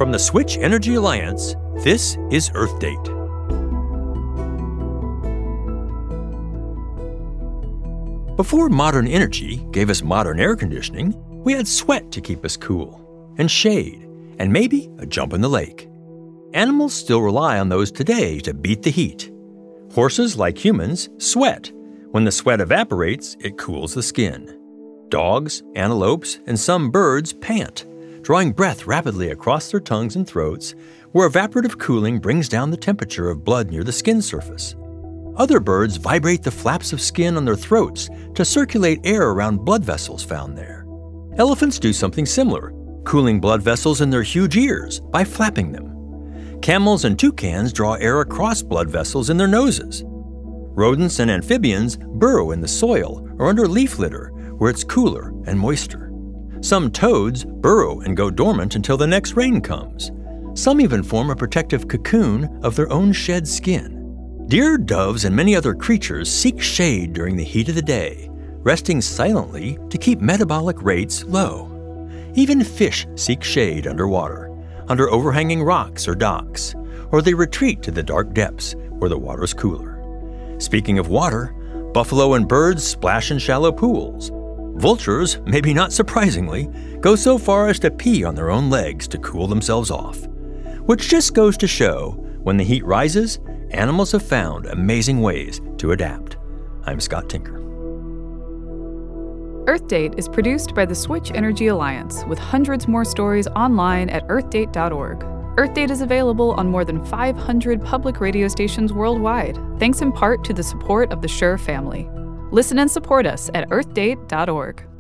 From the Switch Energy Alliance, this is Earth Date. Before modern energy gave us modern air conditioning, we had sweat to keep us cool, and shade, and maybe a jump in the lake. Animals still rely on those today to beat the heat. Horses, like humans, sweat. When the sweat evaporates, it cools the skin. Dogs, antelopes, and some birds pant, drawing breath rapidly across their tongues and throats, where evaporative cooling brings down the temperature of blood near the skin surface. Other birds vibrate the flaps of skin on their throats to circulate air around blood vessels found there. Elephants do something similar, cooling blood vessels in their huge ears by flapping them. Camels and toucans draw air across blood vessels in their noses. Rodents and amphibians burrow in the soil or under leaf litter where it's cooler and moister. Some toads burrow and go dormant until the next rain comes. Some even form a protective cocoon of their own shed skin. Deer, doves, and many other creatures seek shade during the heat of the day, resting silently to keep metabolic rates low. Even fish seek shade underwater, under overhanging rocks or docks, or they retreat to the dark depths where the water is cooler. Speaking of water, buffalo and birds splash in shallow pools. Vultures, maybe not surprisingly, go so far as to pee on their own legs to cool themselves off. Which just goes to show, when the heat rises, animals have found amazing ways to adapt. I'm Scott Tinker. Earth Date is produced by the Switch Energy Alliance, with hundreds more stories online at earthdate.org. Earth Date is available on more than 500 public radio stations worldwide, thanks in part to the support of the Shure family. Listen and support us at earthdate.org.